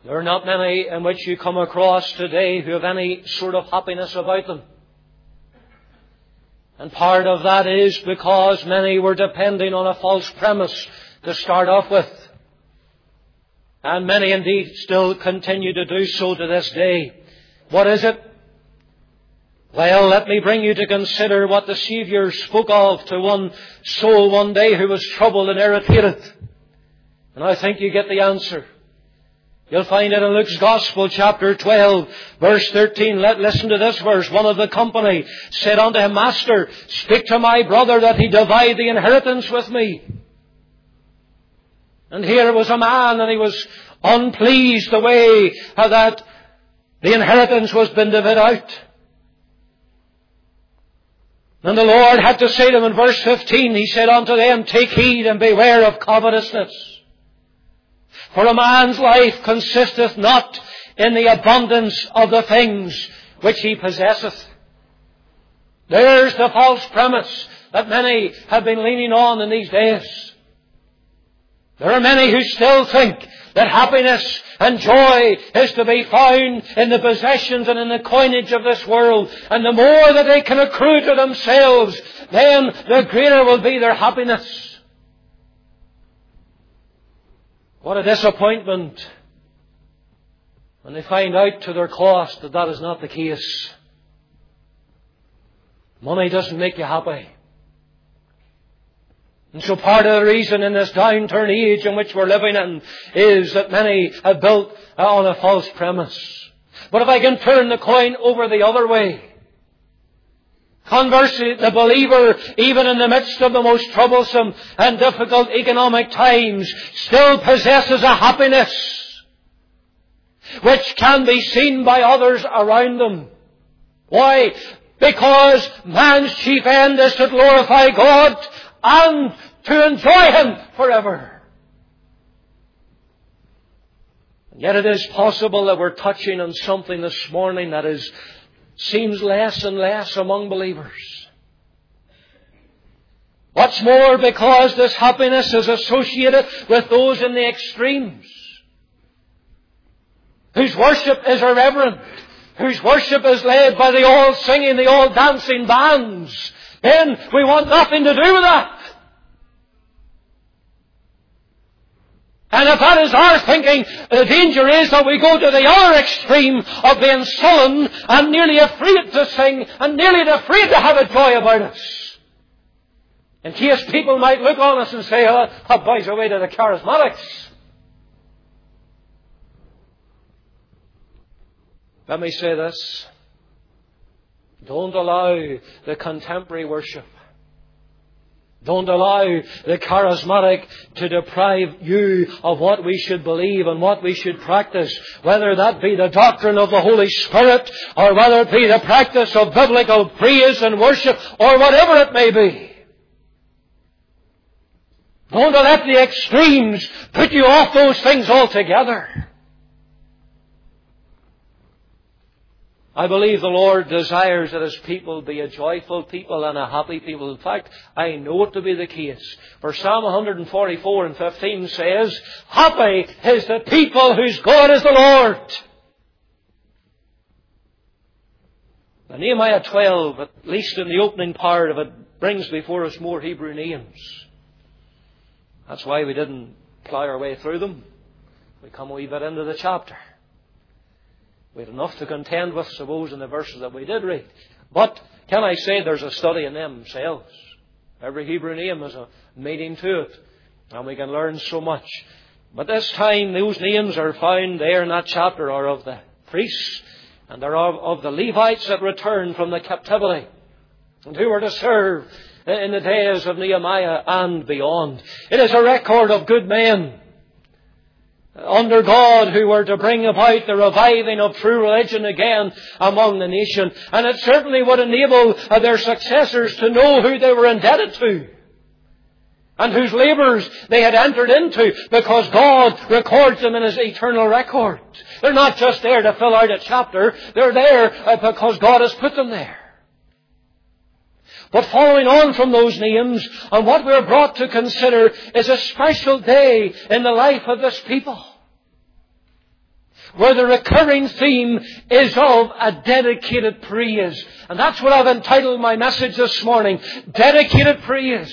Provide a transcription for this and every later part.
There are not many in which you come across today who have any sort of happiness about them. And part of that is because many were depending on a false premise to start off with. And many indeed still continue to do so to this day. What is it? Well, let me bring you to consider what the Saviour spoke of to one soul one day who was troubled and irritated. And I think you get the answer. You'll find it in Luke's Gospel, chapter 12, verse 13. Listen to this verse. One of the company said unto him, Master, speak to my brother that he divide the inheritance with me. And here was a man, and he was unpleased the way that the inheritance was being divided out. And the Lord had to say to him in verse 15, He said unto them, Take heed and beware of covetousness. For a man's life consisteth not in the abundance of the things which he possesseth. There's the false premise that many have been leaning on in these days. There are many who still think that happiness and joy is to be found in the possessions and in the coinage of this world. And the more that they can accrue to themselves, then the greater will be their happiness. What a disappointment when they find out to their cost that that is not the case. Money doesn't make you happy. And so part of the reason in this downturn age in which we're living in is that many have built on a false premise. But if I can turn the coin over the other way, conversely, the believer, even in the midst of the most troublesome and difficult economic times, still possesses a happiness which can be seen by others around them. Why? Because man's chief end is to glorify God and to enjoy Him forever. And yet it is possible that we're touching on something this morning that seems less and less among believers. What's more, because this happiness is associated with those in the extremes, whose worship is irreverent, whose worship is led by the all-singing, the all-dancing bands, then we want nothing to do with that. And if that is our thinking, the danger is that we go to the other extreme of being sullen and nearly afraid to sing and nearly afraid to have a joy about us. In case people might look on us and say, oh, that boy's away to the charismatics. Let me say this. Don't allow the contemporary worship, don't allow the charismatic to deprive you of what we should believe and what we should practice, whether that be the doctrine of the Holy Spirit or whether it be the practice of biblical praise and worship or whatever it may be. Don't let the extremes put you off those things altogether. I believe the Lord desires that His people be a joyful people and a happy people. In fact, I know it to be the case. For Psalm 144 and 15 says, Happy is the people whose God is the Lord. And Nehemiah 12, at least in the opening part of it, brings before us more Hebrew names. That's why we didn't plough our way through them. We come a wee bit into the chapter. We had enough to contend with, suppose, in the verses that we did read. But can I say there's a study in themselves? Every Hebrew name has a meaning to it. And we can learn so much. But this time, those names are found there in that chapter are of the priests and they're of the Levites that returned from the captivity and who were to serve in the days of Nehemiah and beyond. It is a record of good men under God who were to bring about the reviving of true religion again among the nation. And it certainly would enable their successors to know who they were indebted to and whose labours they had entered into, because God records them in His eternal record. They're not just there to fill out a chapter. They're there because God has put them there. But following on from those names, and what we're brought to consider is a special day in the life of this people. where the recurring theme is of a dedicated praise. And that's what I've entitled my message this morning, Dedicated Praise.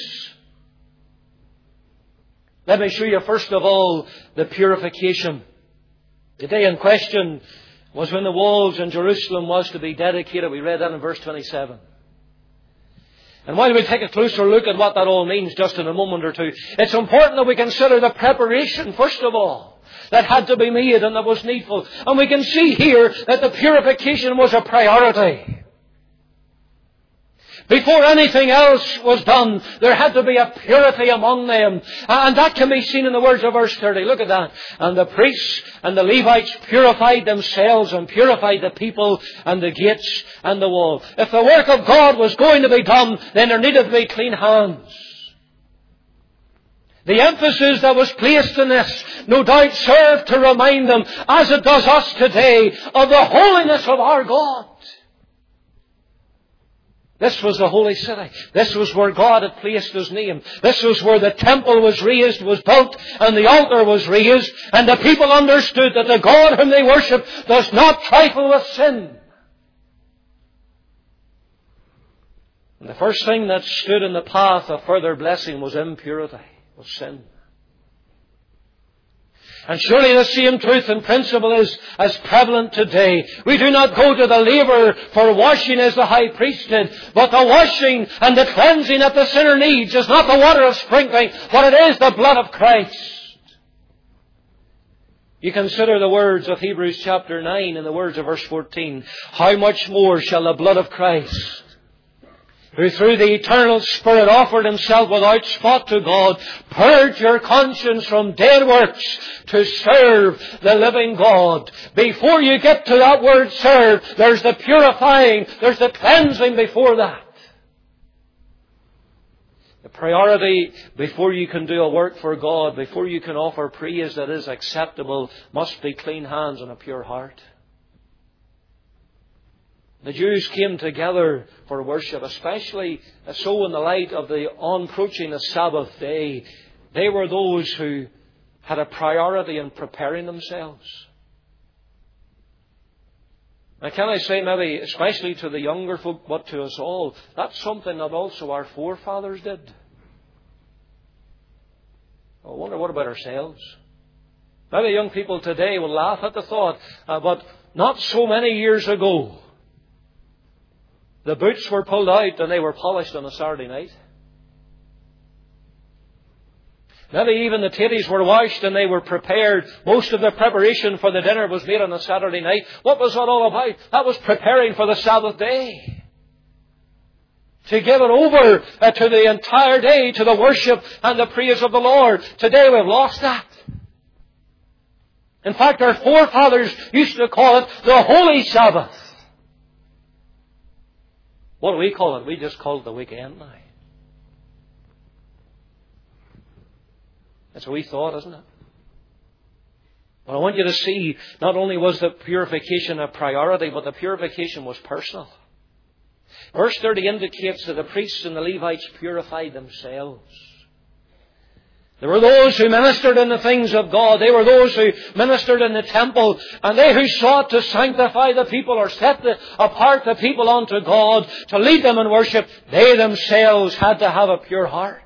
Let me show you first of all the purification. The day in question was when the walls in Jerusalem was to be dedicated. We read that in verse 27. And while we take a closer look at what that all means just in a moment or two, it's important that we consider the preparation, first of all, that had to be made and that was needful. And we can see here that the purification was a priority. Before anything else was done, there had to be a purity among them. And that can be seen in the words of verse 30. Look at that. And the priests and the Levites purified themselves and purified the people and the gates and the wall. If the work of God was going to be done, then there needed to be clean hands. The emphasis that was placed in this no doubt served to remind them, as it does us today, of the holiness of our God. This was the holy city. This was where God had placed His name. This was where the temple was raised, was built, and the altar was raised. And the people understood that the God whom they worship does not trifle with sin. And the first thing that stood in the path of further blessing was impurity, was sin. And surely the same truth and principle is as prevalent today. We do not go to the laver for washing as the high priest did, but the washing and the cleansing that the sinner needs is not the water of sprinkling, but it is the blood of Christ. You consider the words of Hebrews chapter 9 and the words of verse 14. How much more shall the blood of Christ, who through the eternal Spirit offered Himself without spot to God, purge your conscience from dead works to serve the living God. Before you get to that word serve, there's the purifying, there's the cleansing before that. The priority before you can do a work for God, before you can offer praise that is acceptable, must be clean hands and a pure heart. The Jews came together for worship, especially so in the light of the approaching the Sabbath day. They were those who had a priority in preparing themselves. Now can I say maybe, especially to the younger folk, but to us all, that's something that also our forefathers did. I wonder what about ourselves? Maybe young people today will laugh at the thought, but not so many years ago, the boots were pulled out and they were polished on a Saturday night. Maybe even the tatties were washed and they were prepared. Most of the preparation for the dinner was made on a Saturday night. What was that all about? That was preparing for the Sabbath day. To give it over to the entire day, to the worship and the praise of the Lord. Today we've lost that. In fact, our forefathers used to call it the Holy Sabbath. What do we call it? We just call it the weekend now. That's what we thought, isn't it? But I want you to see, not only was the purification a priority, but the purification was personal. Verse 30 indicates that the priests and the Levites purified themselves. There were those who ministered in the things of God. They were those who ministered in the temple. And they who sought to sanctify the people or set apart the people unto God to lead them in worship, they themselves had to have a pure heart.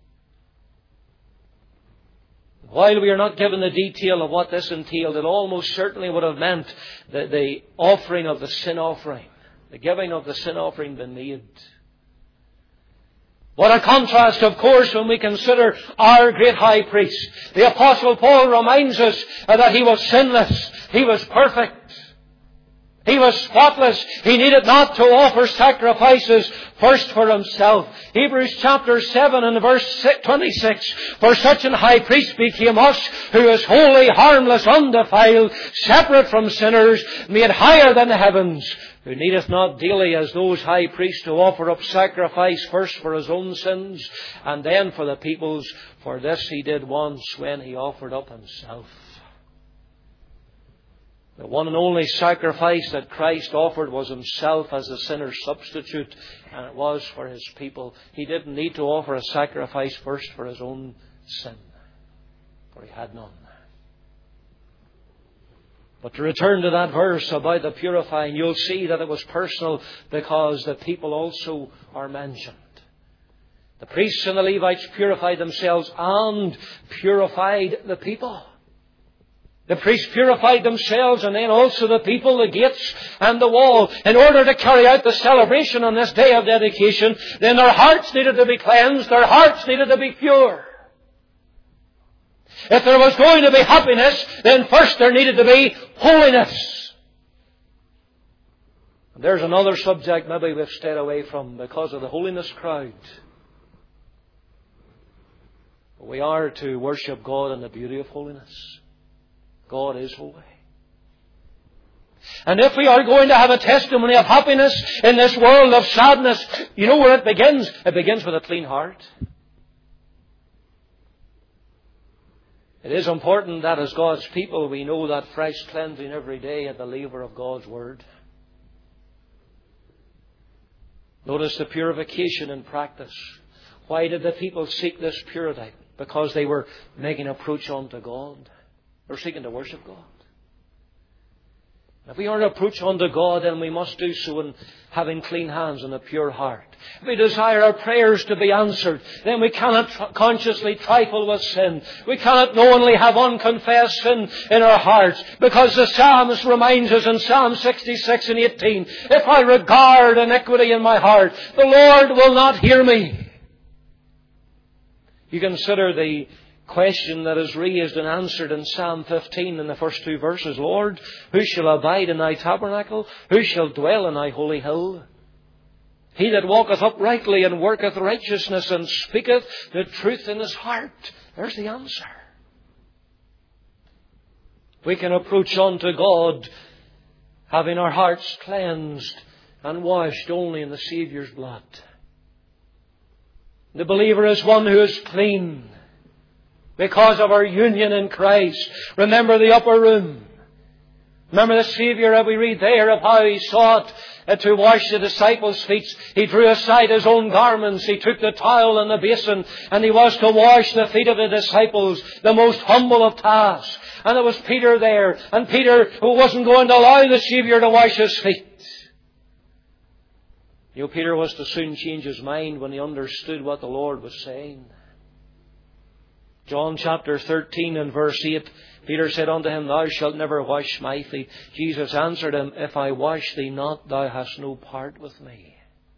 While we are not given the detail of what this entailed, it almost certainly would have meant the offering of the sin offering, the giving of the sin offering been made. What a contrast, of course, when we consider our great high priest. The Apostle Paul reminds us that he was sinless. He was perfect. He was spotless. He needed not to offer sacrifices first for himself. Hebrews chapter 7 and verse 26. For such an high priest became us, who is holy, harmless, undefiled, separate from sinners, made higher than the heavens, who needeth not daily as those high priests to offer up sacrifice first for his own sins and then for the people's. For this he did once when he offered up himself. The one and only sacrifice that Christ offered was himself as the sinner's substitute, and it was for his people. He didn't need to offer a sacrifice first for his own sin, for he had none. But to return to that verse about the purifying, you'll see that it was personal because the people also are mentioned. The priests and the Levites purified themselves and purified the people. The priests purified themselves and then also the people, the gates and the wall. In order to carry out the celebration on this day of dedication, then their hearts needed to be cleansed, their hearts needed to be pure. If there was going to be happiness, then first there needed to be holiness. And there's another subject maybe we've stayed away from because of the holiness crowd. We are to worship God in the beauty of holiness. God is holy. And if we are going to have a testimony of happiness in this world of sadness, you know where it begins? It begins with a clean heart. It is important that as God's people we know that fresh cleansing every day at the laver of God's Word. Notice the purification in practice. Why did the people seek this purity? Because they were making approach unto God. They're seeking to worship God. If we are to approach unto God, then we must do so in having clean hands and a pure heart. If we desire our prayers to be answered, then we cannot consciously trifle with sin. We cannot knowingly have unconfessed sin in our hearts. Because the Psalmist reminds us in Psalm 66 and 18, if I regard iniquity in my heart, the Lord will not hear me. You consider the question that is raised and answered in Psalm 15 in the first two verses. Lord, who shall abide in thy tabernacle? Who shall dwell in thy holy hill? He that walketh uprightly and worketh righteousness and speaketh the truth in his heart. There's the answer. We can approach unto God having our hearts cleansed and washed only in the Saviour's blood. The believer is one who is clean because of our union in Christ. Remember the upper room. Remember the Saviour that we read there of how He sought to wash the disciples' feet. He drew aside His own garments. He took the towel and the basin and He was to wash the feet of the disciples. The most humble of tasks. And there was Peter there. And Peter, who wasn't going to allow the Saviour to wash his feet. You know, Peter was to soon change his mind when he understood what the Lord was saying. John chapter 13 and verse 8, Peter said unto him, Thou shalt never wash my feet. Jesus answered him, If I wash thee not, thou hast no part with me.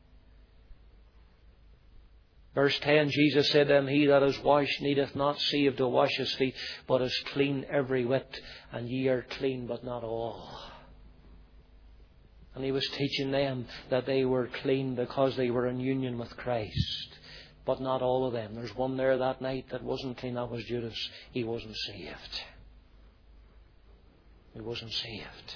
Verse 10, Jesus said to him, He that is washed needeth not save to wash his feet, but is clean every whit, and ye are clean, but not all. And He was teaching them that they were clean because they were in union with Christ. But not all of them. There's one there that night that wasn't clean. That was Judas. He wasn't saved. He wasn't saved.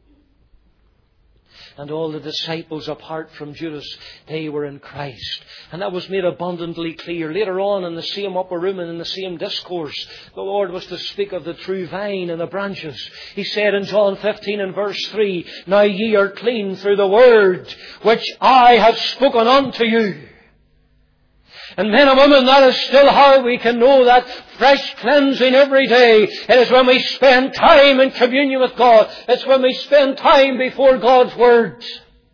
And all the disciples apart from Judas, they were in Christ. And that was made abundantly clear. Later on in the same upper room and in the same discourse, the Lord was to speak of the true vine and the branches. He said in John 15 and verse 3, Now ye are clean through the word which I have spoken unto you. And men and women, that is still how we can know that fresh cleansing every day. It is when we spend time in communion with God. It's when we spend time before God's Word.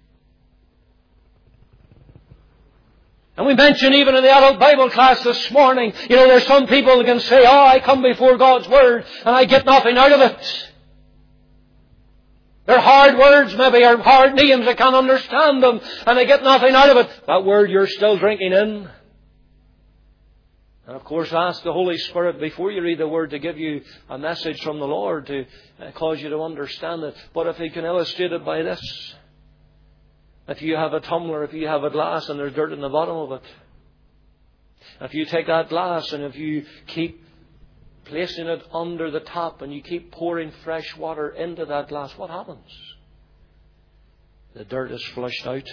And we mentioned even in the adult Bible class this morning, you know, there's some people who can say, I come before God's Word and I get nothing out of it. They're hard words maybe, or hard names, I can't understand them, and I get nothing out of it. That word you're still drinking in. And of course, ask the Holy Spirit before you read the Word to give you a message from the Lord to cause you to understand it. But if He can illustrate it by this, if you have a tumbler, if you have a glass and there's dirt in the bottom of it, if you take that glass and if you keep placing it under the top and you keep pouring fresh water into that glass, what happens? The dirt is flushed out.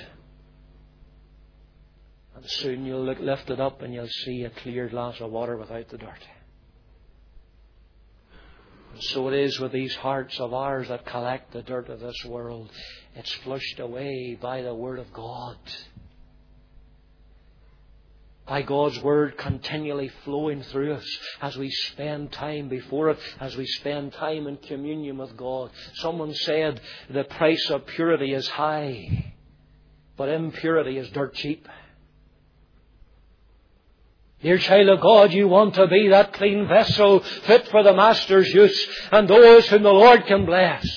And soon you'll lift it up and you'll see a clear glass of water without the dirt. And so it is with these hearts of ours that collect the dirt of this world. It's flushed away by the Word of God. by God's Word continually flowing through us as we spend time before it, as we spend time in communion with God. Someone said the price of purity is high, but impurity is dirt cheap. Dear child of God, you want to be that clean vessel fit for the Master's use and those whom the Lord can bless.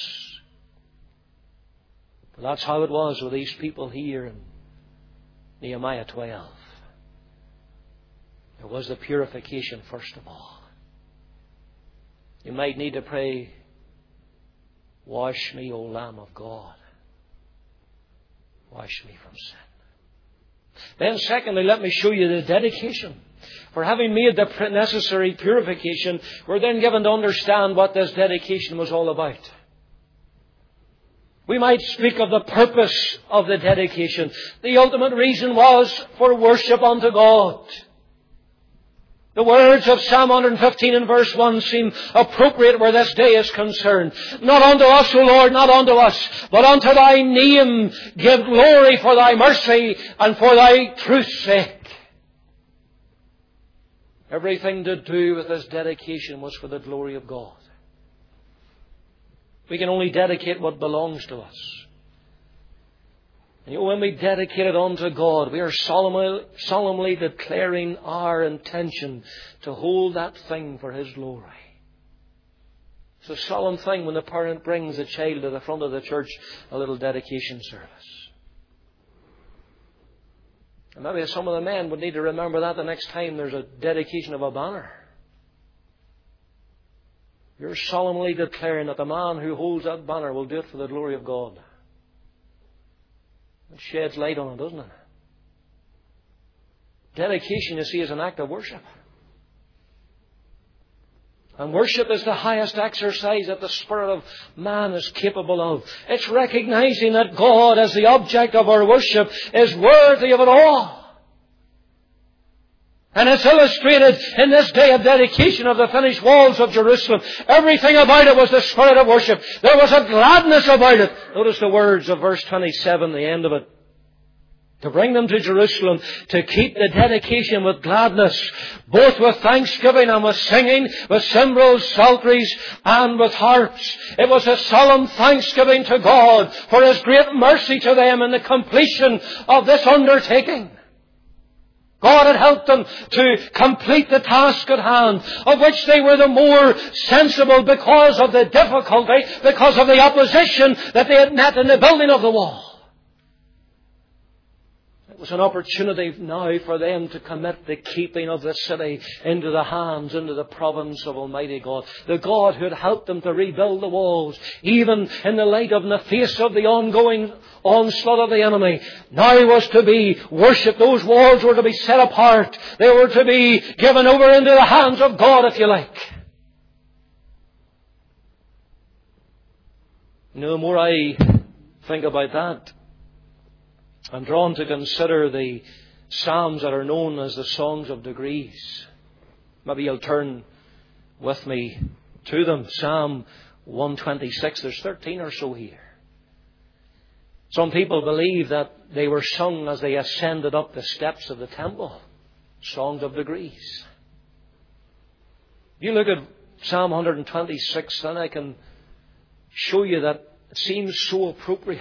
But that's how it was with these people here in Nehemiah 12. There was the purification first of all. You might need to pray, wash me, O Lamb of God. Wash me from sin. Then secondly, let me show you the dedication. For having made the necessary purification, we're then given to understand what this dedication was all about. We might speak of the purpose of the dedication. The ultimate reason was for worship unto God. The words of Psalm 115 and verse 1 seem appropriate where this day is concerned. Not unto us, O Lord, not unto us, but unto Thy name give glory for Thy mercy and for Thy truth's sake. Everything to do with this dedication was for the glory of God. We can only dedicate what belongs to us. And when we dedicate it unto God, we are solemnly declaring our intention to hold that thing for His glory. It's a solemn thing when the parent brings a child to the front of the church, a little dedication service. And maybe some of the men would need to remember that the next time there's a dedication of a banner. You're solemnly declaring that the man who holds that banner will do it for the glory of God. It sheds light on it, doesn't it? Dedication, you see, is an act of worship. And worship is the highest exercise that the spirit of man is capable of. It's recognizing that God, as the object of our worship, is worthy of it all. And it's illustrated in this day of dedication of the finished walls of Jerusalem. Everything about it was the spirit of worship. There was a gladness about it. Notice the words of verse 27, the end of it. To bring them to Jerusalem, to keep the dedication with gladness, both with thanksgiving and with singing, with cymbals, psalteries, and with harps. It was a solemn thanksgiving to God for His great mercy to them in the completion of this undertaking. God had helped them to complete the task at hand, of which they were the more sensible because of the difficulty, because of the opposition that they had met in the building of the wall. It was an opportunity now for them to commit the keeping of the city into the hands, into the province of Almighty God. The God who had helped them to rebuild the walls, even in the light of and the face of the ongoing onslaught of the enemy, now was to be worshipped. Those walls were to be set apart. They were to be given over into the hands of God, if you like. The more I think about that, I'm drawn to consider the Psalms that are known as the Songs of Degrees. Maybe you'll turn with me to them. Psalm 126, there's 13 or so here. Some people believe that they were sung as they ascended up the steps of the temple. Songs of Degrees. You look at Psalm 126, and I can show you that it seems so appropriate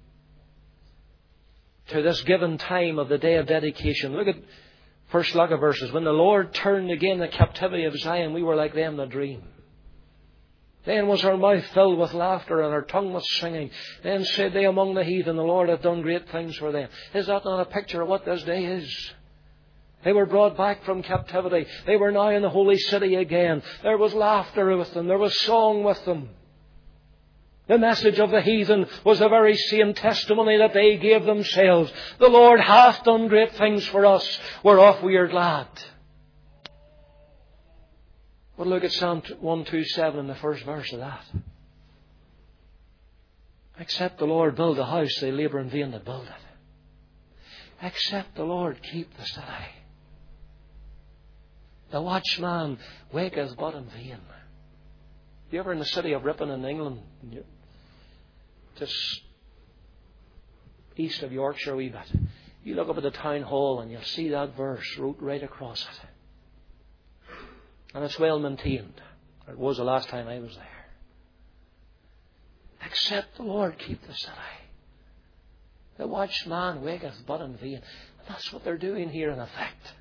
to this given time of the day of dedication. Look at first lot of verses. When the Lord turned again the captivity of Zion, we were like them that dream. Then was our mouth filled with laughter and our tongue with singing. Then said they among the heathen, the Lord hath done great things for them. Is that not a picture of what this day is? They were brought back from captivity. They were now in the holy city again. There was laughter with them. There was song with them. The message of the heathen was the very same testimony that they gave themselves. The Lord hath done great things for us, whereof we are glad. But look at Psalm 127 in the first verse of that. Except the Lord build a house, they labour in vain that build it. Except the Lord keep the city, the watchman waketh but in vain. If you're ever in the city of Ripon in England, just east of Yorkshire a wee bit, You look up at the town hall and you'll see that verse wrote right across it. And it's well maintained. It was the last time I was there. Except the Lord keep the city, the watchman waketh but in vain. And that's what they're doing here in effect.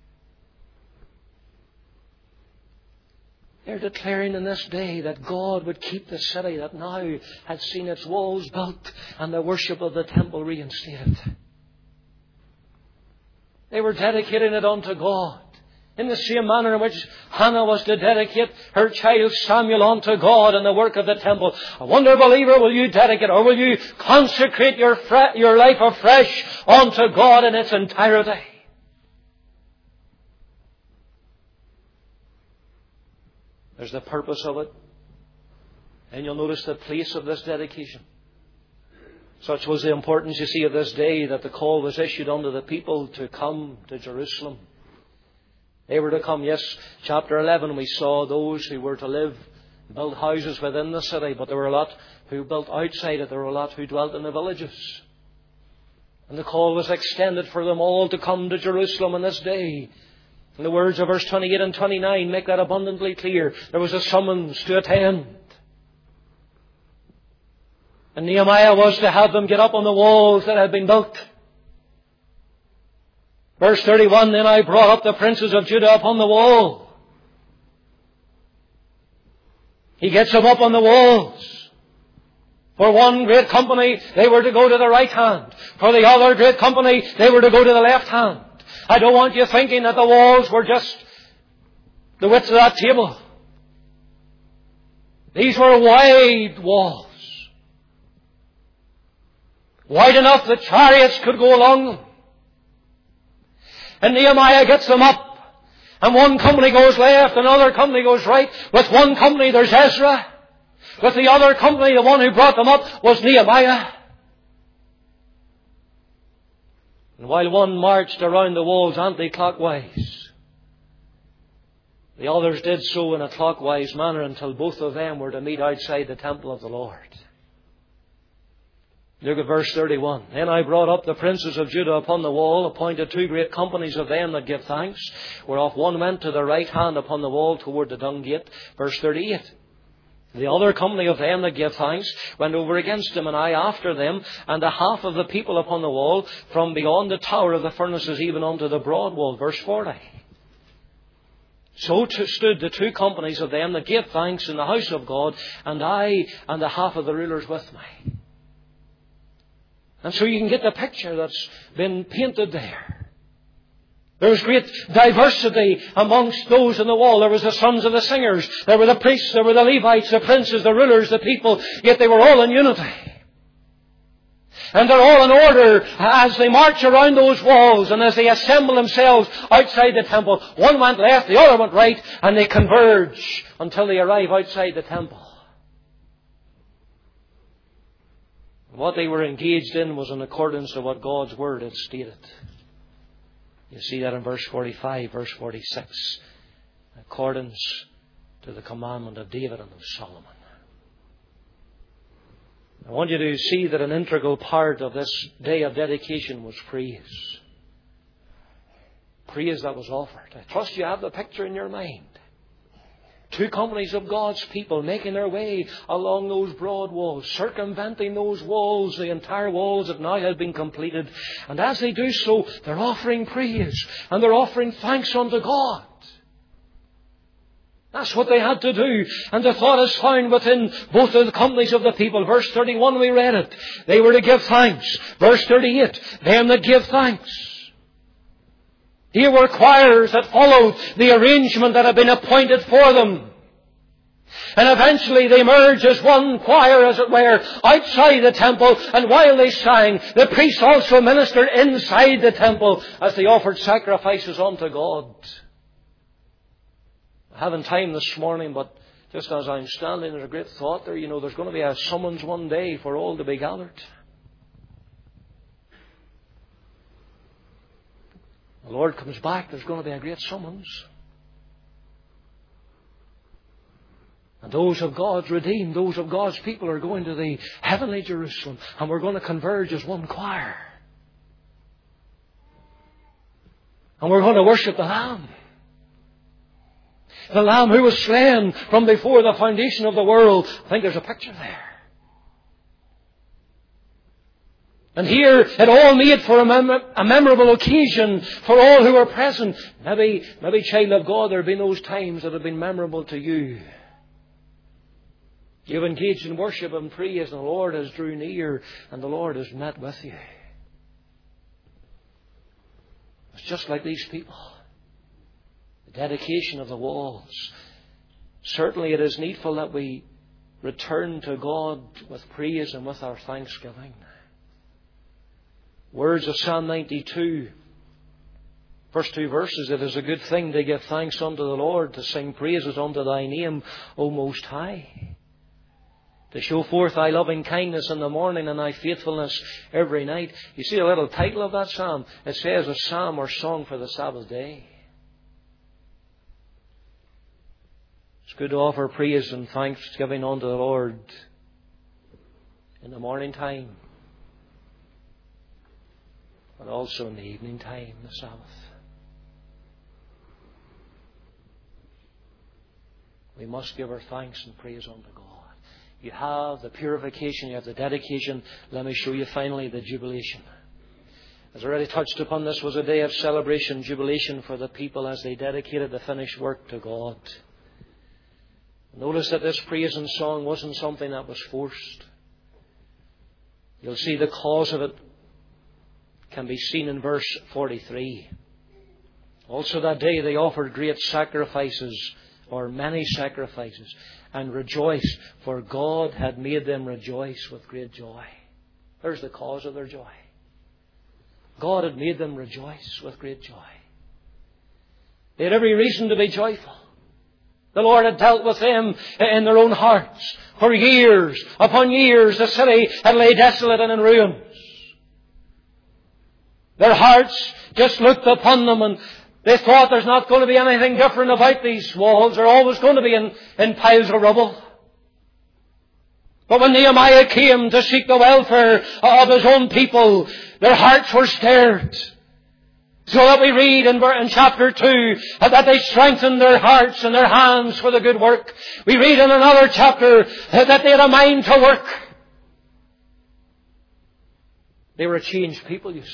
They're declaring in this day that God would keep the city that now had seen its walls built and the worship of the temple reinstated. They were dedicating it unto God in the same manner in which Hannah was to dedicate her child Samuel unto God in the work of the temple. I wonder, believer, will you dedicate or will you consecrate your life afresh unto God in its entirety? There's the purpose of it. And you'll notice the place of this dedication. Such was the importance, you see, of this day that the call was issued unto the people to come to Jerusalem. They were to come. Yes, chapter 11 we saw those who were to live, build houses within the city, but there were a lot who built outside it. There were a lot who dwelt in the villages. And the call was extended for them all to come to Jerusalem on this day. And the words of verse 28 and 29 make that abundantly clear. There was a summons to attend. And Nehemiah was to have them get up on the walls that had been built. Verse 31, then I brought up the princes of Judah upon the wall. He gets them up on the walls. For one great company, they were to go to the right hand. For the other great company, they were to go to the left hand. I don't want you thinking that the walls were just the width of that table. These were wide walls. Wide enough that chariots could go along them. And Nehemiah gets them up. And one company goes left, another company goes right. With one company there's Ezra. With the other company, the one who brought them up was Nehemiah. And while one marched around the walls anti-clockwise, the others did so in a clockwise manner until both of them were to meet outside the temple of the Lord. Look at verse 31. Then I brought up the princes of Judah upon the wall, appointed two great companies of them that give thanks, whereof one went to the right hand upon the wall toward the dung gate. Verse 38. The other company of them that gave thanks went over against him, and I after them, and the half of the people upon the wall, from beyond the tower of the furnaces even unto the broad wall. Verse 40. So stood the two companies of them that gave thanks in the house of God, and I and the half of the rulers with me. And so you can get the picture that's been painted there. There was great diversity amongst those in the wall. There was the sons of the singers. There were the priests. There were the Levites, the princes, the rulers, the people. Yet they were all in unity. And they're all in order as they march around those walls and as they assemble themselves outside the temple. One went left, the other went right, and they converge until they arrive outside the temple. What they were engaged in was in accordance to what God's Word had stated. You see that in verse 45, verse 46. In accordance to the commandment of David and of Solomon. I want you to see that an integral part of this day of dedication was praise. Praise that was offered. I trust you have the picture in your mind. Two companies of God's people making their way along those broad walls, circumventing those walls, the entire walls that now had been completed. And as they do so, they're offering praise and they're offering thanks unto God. That's what they had to do. And the thought is found within both of the companies of the people. Verse 31, we read it. They were to give thanks. Verse 38, them that give thanks. Here were choirs that followed the arrangement that had been appointed for them. And eventually they merged as one choir, as it were, outside the temple. And while they sang, the priests also ministered inside the temple as they offered sacrifices unto God. I haven't time this morning, but just as I'm standing, there's a great thought there. You know, there's going to be a summons one day for all to be gathered. The Lord comes back, there's going to be a great summons. And those of God's redeemed, those of God's people are going to the heavenly Jerusalem. And we're going to converge as one choir. And we're going to worship the Lamb. The Lamb who was slain from before the foundation of the world. I think there's a picture there. And here it all made for a memorable occasion for all who were present. Maybe, child of God, there have been those times that have been memorable to you. You've engaged in worship and praise, and the Lord has drew near, and the Lord has met with you. It's just like these people. The dedication of the walls. Certainly it is needful that we return to God with praise and with our thanksgiving. Words of Psalm 92, first 2 verses. It is a good thing to give thanks unto the Lord, to sing praises unto thy name, O Most High. To show forth thy loving kindness in the morning and thy faithfulness every night. You see the little title of that psalm? It says a psalm or song for the Sabbath day. It's good to offer praise and thanksgiving unto the Lord in the morning time, but also in the evening time, the Sabbath. We must give our thanks and praise unto God. You have the purification, you have the dedication. Let me show you finally the jubilation. As I already touched upon, this was a day of celebration, jubilation for the people as they dedicated the finished work to God. Notice that this praise and song wasn't something that was forced. You'll see the cause of it can be seen in verse 43. Also that day they offered great sacrifices, or many sacrifices, and rejoiced, for God had made them rejoice with great joy. There's the cause of their joy. God had made them rejoice with great joy. They had every reason to be joyful. The Lord had dealt with them in their own hearts. For years upon years the city had laid desolate and in ruins. Their hearts just looked upon them and they thought there's not going to be anything different about these walls. They're always going to be in piles of rubble. But when Nehemiah came to seek the welfare of his own people, their hearts were stirred. So that we read in chapter 2 that they strengthened their hearts and their hands for the good work. We read in another chapter that they had a mind to work. They were a changed people, you see.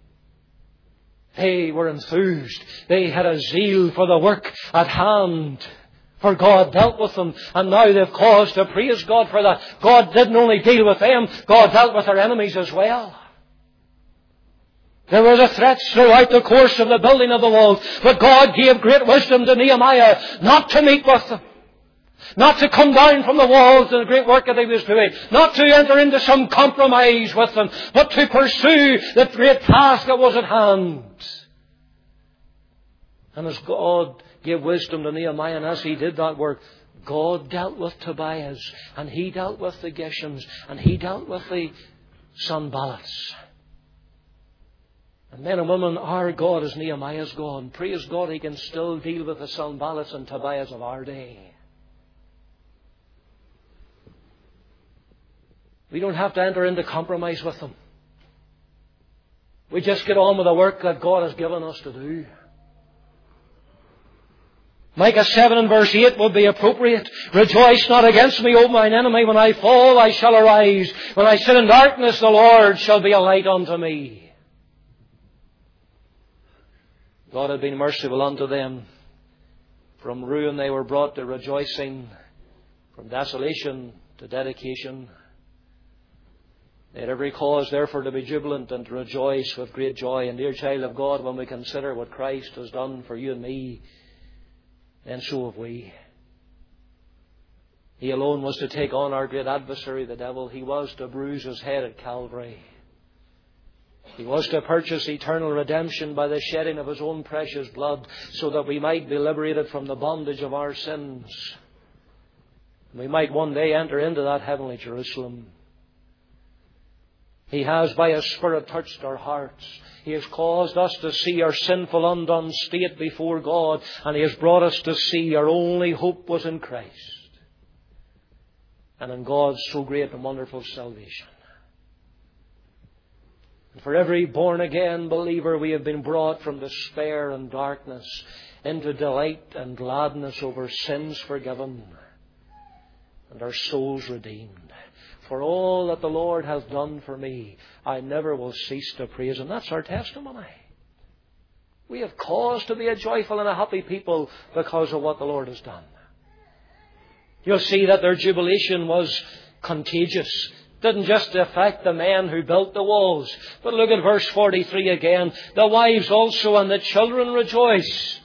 They were enthused. They had a zeal for the work at hand. For God dealt with them. And now they've cause to praise God for that. God didn't only deal with them. God dealt with their enemies as well. There were the threats throughout the course of the building of the walls. But God gave great wisdom to Nehemiah not to meet with them. Not to come down from the walls to the great work that he was doing. Not to enter into some compromise with them. But to pursue the great task that was at hand. And as God gave wisdom to Nehemiah, and as he did that work, God dealt with Tobias. And he dealt with the Geshems. And he dealt with the Sanballats. And men and women, our God is Nehemiah's God. And praise God, he can still deal with the Sanballats and Tobias of our day. We don't have to enter into compromise with them. We just get on with the work that God has given us to do. Micah 7 and verse 8 would be appropriate. Rejoice not against me, O mine enemy. When I fall, I shall arise. When I sit in darkness, the Lord shall be a light unto me. God had been merciful unto them. From ruin they were brought to rejoicing. From desolation to dedication. They had every cause, therefore, to be jubilant and to rejoice with great joy. And dear child of God, when we consider what Christ has done for you and me, then so have we. He alone was to take on our great adversary, the devil. He was to bruise his head at Calvary. He was to purchase eternal redemption by the shedding of his own precious blood, so that we might be liberated from the bondage of our sins. We might one day enter into that heavenly Jerusalem. He has by His Spirit touched our hearts. He has caused us to see our sinful, undone state before God. And He has brought us to see our only hope was in Christ. And in God's so great and wonderful salvation. And for every born-again believer, we have been brought from despair and darkness into delight and gladness over sins forgiven and our souls redeemed. For all that the Lord hath done for me, I never will cease to praise Him. That's our testimony. We have cause to be a joyful and a happy people because of what the Lord has done. You'll see that their jubilation was contagious. Didn't just affect the men who built the walls. But look at verse 43 again. The wives also and the children rejoiced.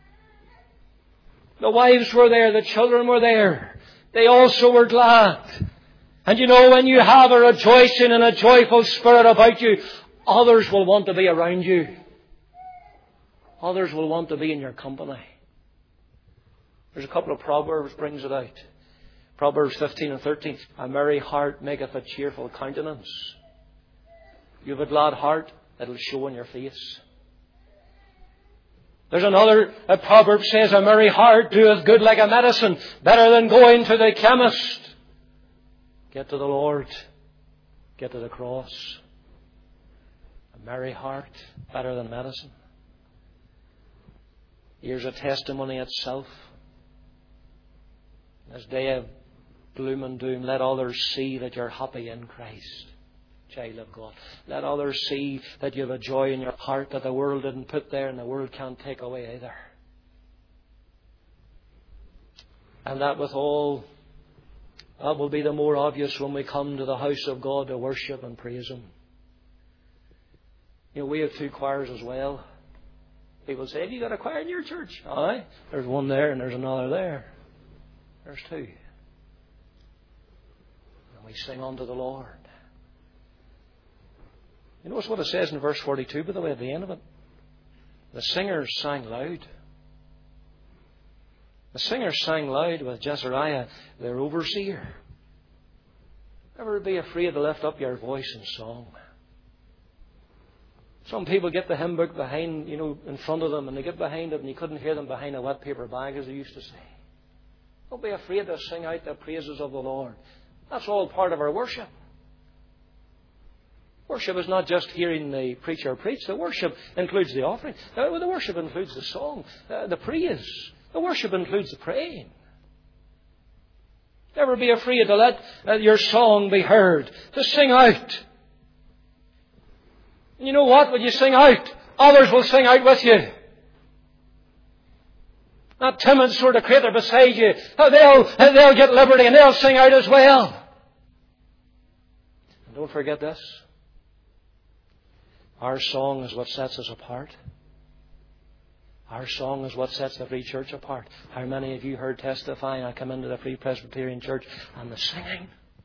The wives were there. The children were there. They also were glad. And you know, when you have a rejoicing and a joyful spirit about you, others will want to be around you. Others will want to be in your company. There's a couple of Proverbs brings it out. Proverbs 15 and 13. A merry heart maketh a cheerful countenance. You have a glad heart, it'll show in your face. There's another proverb says, a merry heart doeth good like a medicine, better than going to the chemist. Get to the Lord. Get to the cross. A merry heart, better than medicine. Here's a testimony itself. This day of gloom and doom, let others see that you're happy in Christ, child of God. Let others see that you have a joy in your heart that the world didn't put there and the world can't take away either. And that withal, that will be the more obvious when we come to the house of God to worship and praise Him. You know, we have 2 choirs as well. People say, have you got a choir in your church? Aye. There's one there and there's another there. There's 2. And we sing unto the Lord. You notice what it says in verse 42, by the way, at the end of it. The singers sang loud. The singers sang loud with Jezariah, their overseer. Never be afraid to lift up your voice in song. Some people get the hymn book behind, in front of them, and they get behind it and you couldn't hear them behind a wet paper bag, as they used to say. Don't be afraid to sing out the praises of the Lord. That's all part of our worship. Worship is not just hearing the preacher preach. The worship includes the offering. The worship includes the song, the praise. The worship includes the praying. Never be afraid to let your song be heard. To sing out. And you know what? When you sing out, others will sing out with you. That timid sort of creature beside you, they'll get liberty and they'll sing out as well. And don't forget this. Our song is what sets us apart. Our song is what sets the Free Church apart. How many of you heard testifying, I come into the Free Presbyterian Church and the singing?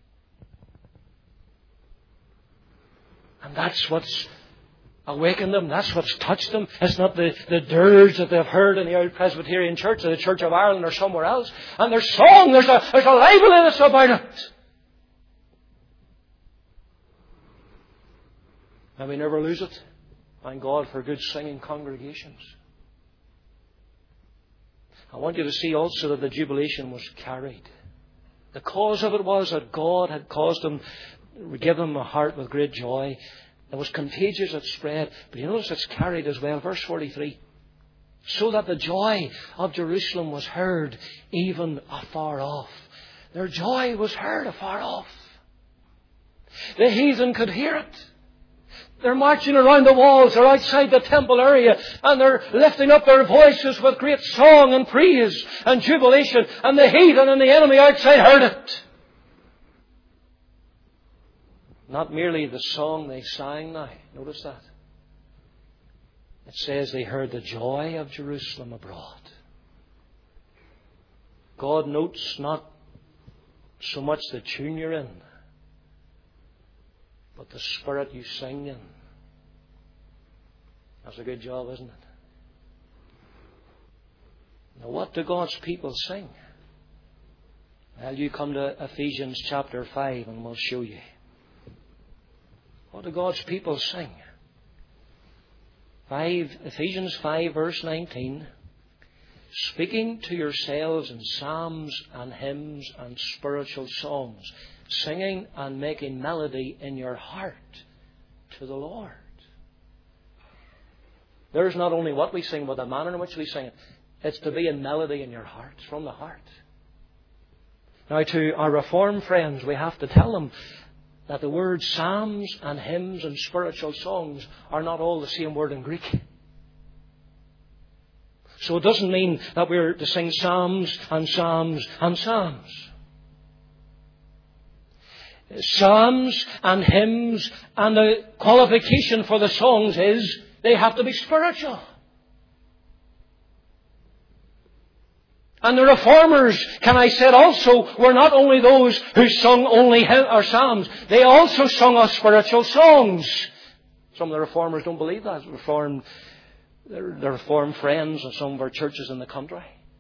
And that's what's awakened them. That's what's touched them. It's not the dirge that they've heard in the old Presbyterian Church or the Church of Ireland or somewhere else. And their song, there's a liveliness about it. And we never lose it. Thank God for good singing congregations. I want you to see also that the jubilation was carried. The cause of it was that God had caused them, give them a heart with great joy. It was contagious, it spread. But you notice it's carried as well. Verse 43. So that the joy of Jerusalem was heard even afar off. Their joy was heard afar off. The heathen could hear it. They're marching around the walls. They're outside the temple area. And they're lifting up their voices with great song and praise and jubilation. And the heathen and the enemy outside heard it. Not merely the song they sang now. Notice that. It says they heard the joy of Jerusalem abroad. God notes not so much the tune you're in, but the spirit you sing in. That's a good job, isn't it? Now, what do God's people sing? Well, you come to Ephesians chapter 5 and we'll show you. What do God's people sing? Ephesians 5 verse 19. Speaking to yourselves in psalms and hymns and spiritual songs, singing and making melody in your heart to the Lord. There's not only what we sing, but the manner in which we sing it. It's to be in melody in your hearts, from the heart. Now, to our Reformed friends, we have to tell them that the words psalms and hymns and spiritual songs are not all the same word in Greek. So it doesn't mean that we're to sing psalms and psalms and psalms. Psalms and hymns, and the qualification for the songs is they have to be spiritual. And the Reformers, can I say also, were not only those who sung only psalms, they also sung us spiritual songs. Some of the Reformers don't believe that. The Reformed friends of some of our churches in the country.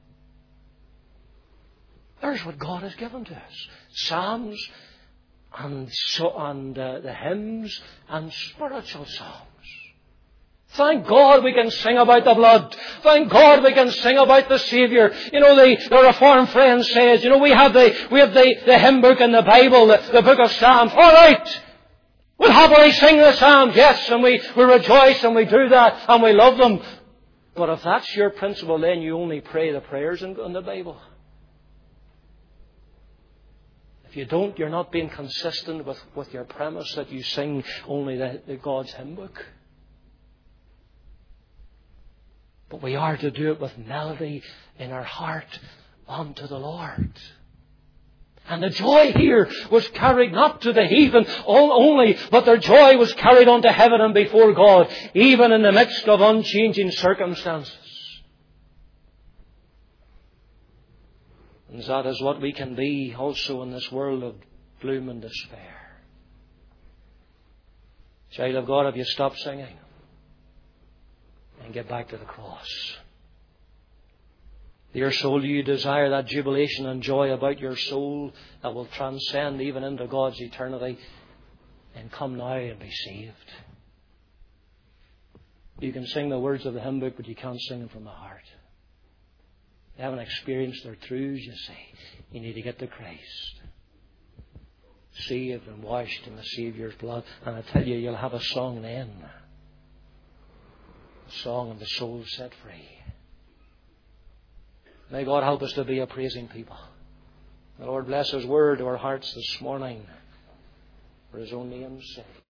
There's what God has given to us. Psalms and the hymns and spiritual songs. Thank God we can sing about the blood. Thank God we can sing about the Saviour. You know, the Reformed friend says, you know, we have the hymn book in the Bible, the book of Psalms. All right. We'll happily sing the Psalms, yes, and we rejoice and we do that and we love them. But if that's your principle, then you only pray the prayers in the Bible. If you don't, you're not being consistent with your premise that you sing only the God's hymn book. But we are to do it with melody in our heart unto the Lord. And the joy here was carried not to the heathen only, but their joy was carried unto heaven and before God, even in the midst of unchanging circumstances. And that is what we can be also in this world of gloom and despair. Child of God, have you stopped singing? And get back to the cross. Dear soul, do you desire that jubilation and joy about your soul that will transcend even into God's eternity? And come now and be saved. You can sing the words of the hymn book, but you can't sing them from the heart. You haven't experienced their truths, you see. You need to get to Christ. Saved and washed in the Saviour's blood. And I tell you, you'll have a song then. A song of the soul set free. May God help us to be a praising people. The Lord bless His word to our hearts this morning for His own name's sake.